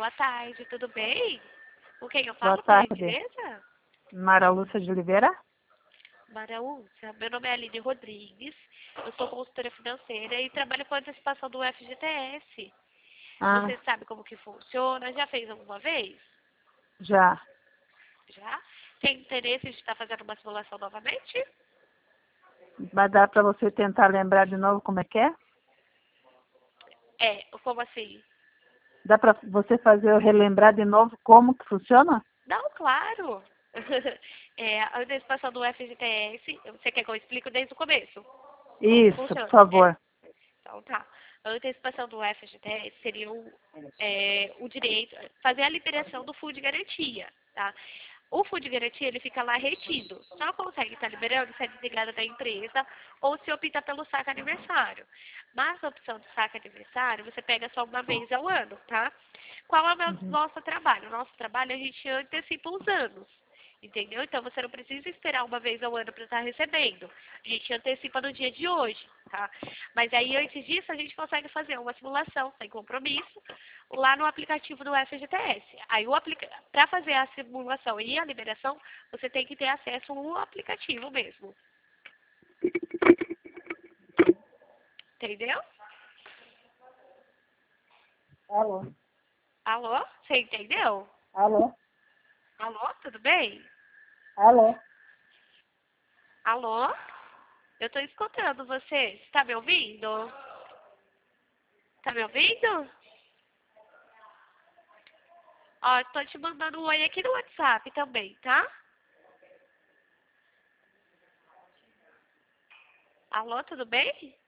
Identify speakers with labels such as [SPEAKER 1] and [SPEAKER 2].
[SPEAKER 1] boa tarde, tudo bem? Com quem eu
[SPEAKER 2] Boa
[SPEAKER 1] falo, por
[SPEAKER 2] tarde.
[SPEAKER 1] gentileza?
[SPEAKER 2] Mara Lúcia de Oliveira?
[SPEAKER 1] Maraúcia, meu nome é Aline Rodrigues, eu sou consultora financeira e trabalho com antecipação do FGTS.
[SPEAKER 2] Ah,
[SPEAKER 1] Você sabe como que funciona? Já fez alguma vez?
[SPEAKER 2] já.
[SPEAKER 1] Já? Tem interesse de estar fazendo uma simulação novamente?
[SPEAKER 2] Vai dar para você tentar lembrar de novo como é que é?
[SPEAKER 1] É, como assim?
[SPEAKER 2] Dá para você fazer eu relembrar de novo como que funciona?
[SPEAKER 1] Não, claro. A antecipação do FGTS, você quer que eu explique desde o começo? Como que
[SPEAKER 2] Isso, por
[SPEAKER 1] funciona?
[SPEAKER 2] favor.
[SPEAKER 1] Então tá. A antecipação do FGTS seria o direito, fazer a liberação do fundo de garantia, tá? O fundo de garantia, ele fica lá retido. Só consegue estar liberando se é desligada da empresa ou se optar pelo saque aniversário. Mas a opção do saque aniversário, você pega só uma vez ao ano, tá? Qual é o
[SPEAKER 2] Uhum.
[SPEAKER 1] nosso trabalho? O nosso trabalho, a gente antecipa os anos. Entendeu? Então você não precisa esperar uma vez ao ano para estar recebendo. A gente antecipa no dia de hoje, tá? Mas aí antes disso a gente consegue fazer uma simulação sem compromisso lá no aplicativo do FGTS. Aí para fazer a simulação e a liberação, você tem que ter acesso ao aplicativo mesmo. Entendeu?
[SPEAKER 2] Alô?
[SPEAKER 1] Alô? Você entendeu?
[SPEAKER 2] Alô?
[SPEAKER 1] Alô? Tudo bem?
[SPEAKER 2] Alô?
[SPEAKER 1] Alô? Eu estou escutando você. Está me ouvindo? Tá me ouvindo? Ó, tô te mandando um oi aqui no WhatsApp também, tá? Alô, tudo bem?